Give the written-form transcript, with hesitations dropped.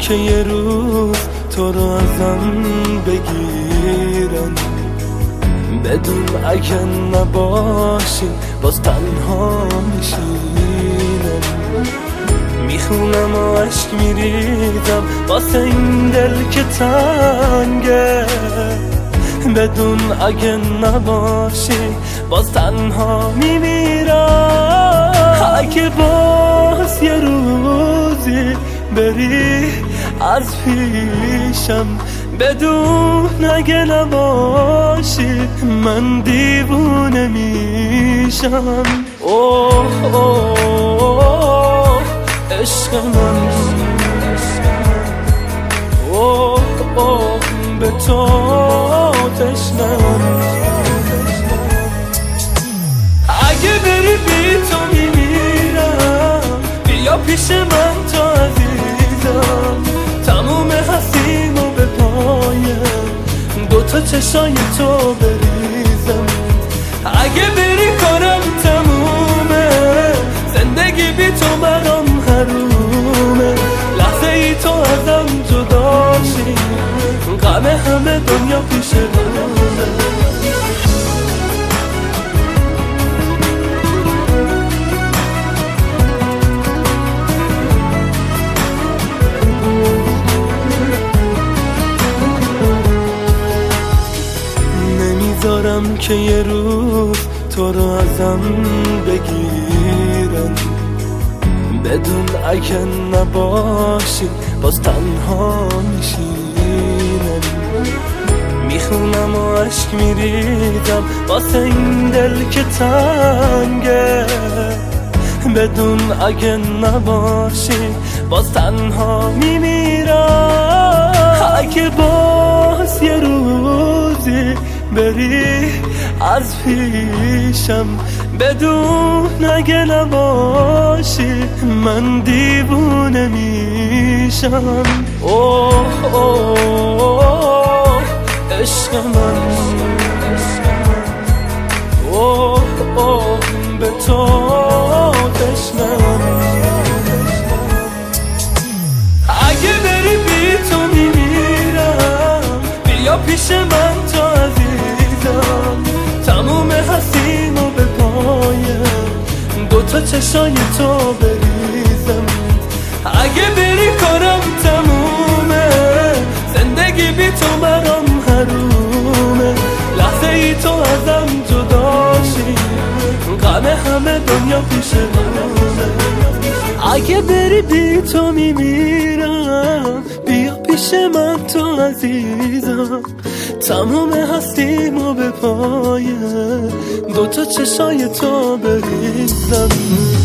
که یه روز تو رو ازم بگیرن، بدون اگه نباشی باز تنها میشینم. میخونم و عشق میریزم واسه این دل که تنگه، بدون اگه نباشی باز تنها میمیرم. اگه باز یه روزی بری از پیشم، بدون اگه نباشی من دیوونه میشم. اوه اوه عشق من، اوه اوه به تو تشنم. اگه بری بی تو میمیرم، بیا پیش من تو عزیزم، تموم هستیمو به پایم دوتا چشای تو بریزم. اگه بری کارم تمومه، زندگی بی تو برام حرومه. لحظه ای تو ازم جداشی، غم همه دنیا پیش رومه. نمیذارم که یه روز تو رو ازم بگیرن، بدون اگه نباشی باز تنها میشینم. میخونم و عشق میریزم واسه این دل که تنگه، بدون اگه نباشی باز تنها میمیرم. اگه باز یه روزی بری از پیشم، بدون اگه نباشی من دیوونه میشم. اوه اوه عشق من، اوه اوه به تو تشنم. اگه بری بی تو میمیرم، بیا پیش من تو عزیزم، تموم هستیمو به پایم دوتا چشای تو بریزم. اگه بری کارم تمومه، زندگی بی تو برام حرومه. لحظه ای تو ازم جداشی، غم همه دنیا پیش رومه. اگه بری بی تو میمیرم، بیا پیش من تو عزیزم، تمام هستیمو به پایه دوتا چشای تو بریزم.